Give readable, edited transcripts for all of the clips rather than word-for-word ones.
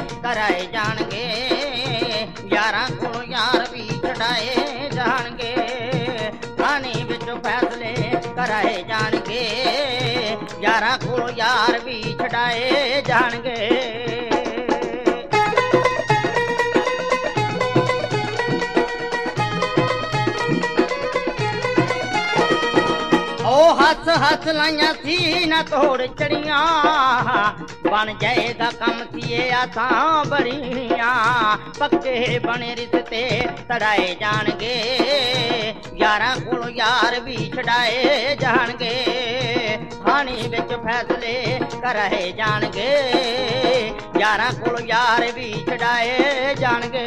कराए जाणगे, यारां कोलों यार भी छड़ाए जाणगे, थाने विच फैसले कराए जाणगे, यारां कोलों यार भी छड़ाए जाणगे। हस हस लाइया सी न तोड़ चढ़िया, बन जाएगा कम थिए आसां बड़िया, पक्के बने रिश्ते तड़ाए जाणगे, यारां कोलों यार भी छड़ाए जाणगे, थाने विच फैसले कराए जाणगे, यारां कोलों यार भी छड़ाए जाणगे।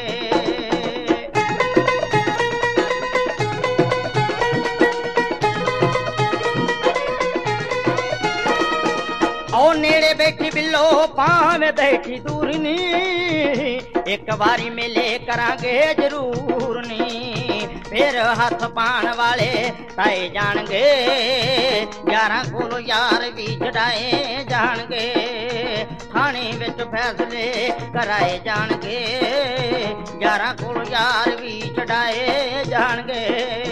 ओ नेड़े बैठी बिल्लो भावें बैठी दूर नी, एक बारी मेले करांगे जरूर नी, फिर हथ पाण वाले ताए जाणगे, यारां कोलों यार भी छड़ाए जाणगे, थाने विच फैसले कराए जाणगे, यारां कोलों यार भी छड़ाए जाणगे।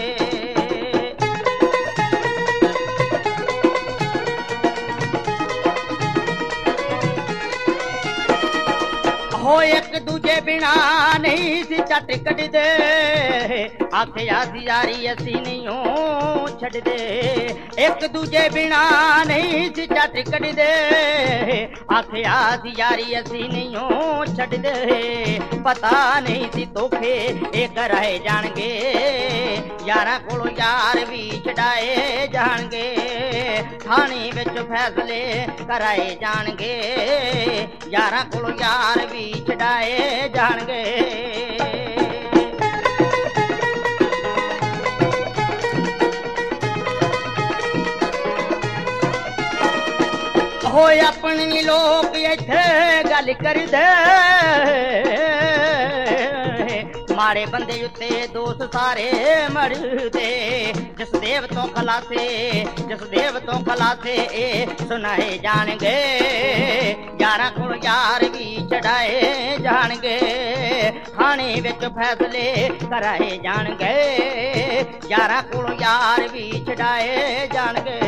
हो एक दूजे बिना नहीं सी झट कटदे, आखिया सी यारी असी नहीं छड्डदे, एक दूजे बिना नहीं सी झट कटदे, आखिया सी यारी असी नहीं छड्डदे, पता नहीं सी धोखे ए कराए जाणगे, यारां कोलों यार भी छड़ाए जाणगे, थाने विच फैसले कराए जाणगे, यारां कोलों यार भी छड़ाए जाणगे। हो अपनी लोग इत्थे गल करदे, माड़े बंदे उत्ते दोस्त सारे मरदे, जिस देव तो खलासे ए सुनाए जाणगे, यारां कोलों यार भी छड़ाए जाणगे, थाने विच फैसले कराए जाणगे, यारां कोलों यार भी छड़ाए जाणगे।